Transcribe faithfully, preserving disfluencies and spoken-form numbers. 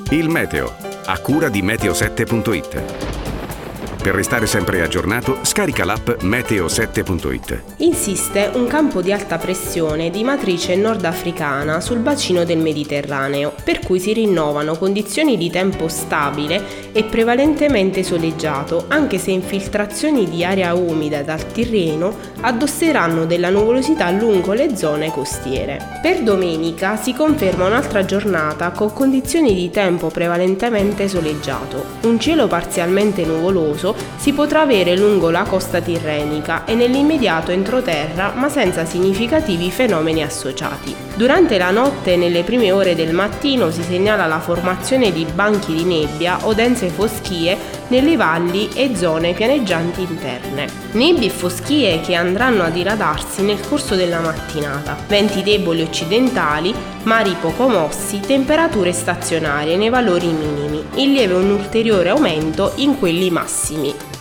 Il meteo, a cura di meteo sette punto it. Per restare sempre aggiornato, scarica l'app meteo sette punto it. Insiste un campo di alta pressione di matrice nordafricana sul bacino del Mediterraneo, per cui si rinnovano condizioni di tempo stabile e prevalentemente soleggiato, anche se infiltrazioni di aria umida dal Tirreno addosseranno della nuvolosità lungo le zone costiere. Per domenica si conferma un'altra giornata con condizioni di tempo prevalentemente soleggiato. Un cielo parzialmente nuvoloso si potrà avere lungo la costa tirrenica e nell'immediato entroterra, ma senza significativi fenomeni associati. Durante la notte e nelle prime ore del mattino si segnala la formazione di banchi di nebbia o dense foschie nelle valli e zone pianeggianti interne. Nebbie e foschie che andranno a diradarsi nel corso della mattinata. Venti deboli occidentali, mari poco mossi, temperature stazionarie nei valori minimi, in lieve un ulteriore aumento in quelli massimi.